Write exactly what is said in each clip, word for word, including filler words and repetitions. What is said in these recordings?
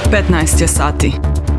petnaest je sati.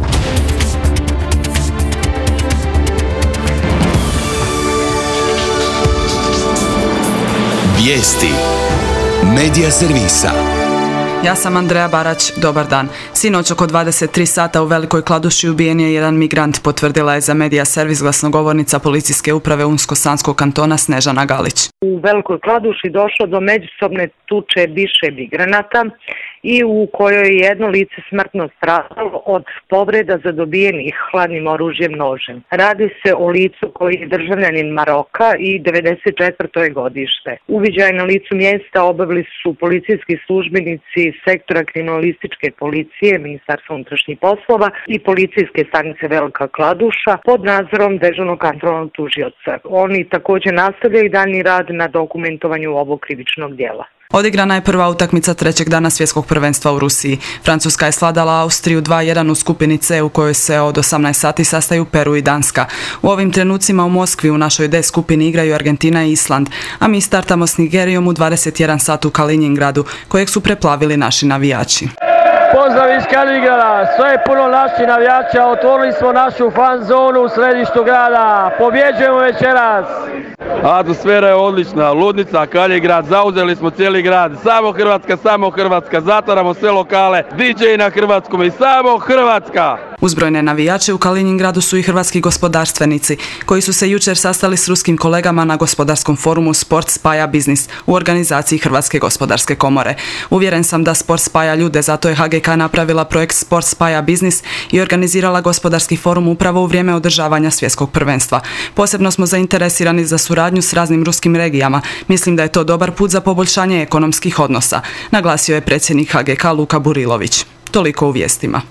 Vijesti Medija servisa. Ja sam Andreja Barać, dobar dan. Sinoć oko dvadeset tri sata u Velikoj Kladuši ubijen je jedan migrant, potvrdila je za Medija servis glasnogovornica policijske uprave Unsko-Sanskog kantona Snežana Galić. U Velikoj Kladuši došlo do međusobne tuče više migranata i u kojoj je jedno lice smrtno stradalo od povreda zadobijenih hladnim oružjem nožem. Radi se o licu koji je državljanin Maroka i devedeset četvrto je godište. Uviđaj na licu mjesta obavili su policijski službenici sektora kriminalističke policije, Ministarstva unutrašnjih poslova i policijske stanice Velika Kladuša pod nadzorom dežurnog kantonalnog tužioca. Oni također nastavljaju daljnji rad na dokumentovanju ovog krivičnog djela. Odigrana je prva utakmica trećeg dana svjetskog prvenstva u Rusiji. Francuska je svladala Austriju dva jedan u skupini C u kojoj se od osamnaest sati sastaju Peru i Danska. U ovim trenucima u Moskvi u našoj D skupini igraju Argentina i Island, a mi startamo s Nigerijom u dvadeset jedan sat u Kaliningradu, kojeg su preplavili naši navijači. Pozdrav iz Kaliningrada, sve je puno naših navijača, otvorili smo našu fan zonu u središtu grada, pobjeđujemo večeras. Atmosfera je odlična, ludnica, Kaliningrad, zauzeli smo cijeli grad, samo Hrvatska, samo Hrvatska, zatvaramo sve lokale, di džej na hrvatskom i samo Hrvatska. Uzbrojne navijače u Kaliningradu su i hrvatski gospodarstvenici, koji su se jučer sastali s ruskim kolegama na gospodarskom forumu Sport spaja biznis u organizaciji Hrvatske gospodarske komore. Uvjeren sam da sport spaja ljude, zato je H G K napravila projekt Sport spaja biznis i organizirala gospodarski forum upravo u vrijeme održavanja svjetskog prvenstva. Posebno smo zainteresirani za suradnju s raznim ruskim regijama. Mislim da je to dobar put za poboljšanje ekonomskih odnosa, naglasio je predsjednik H G K Luka Burilović. Toliko u vijestima.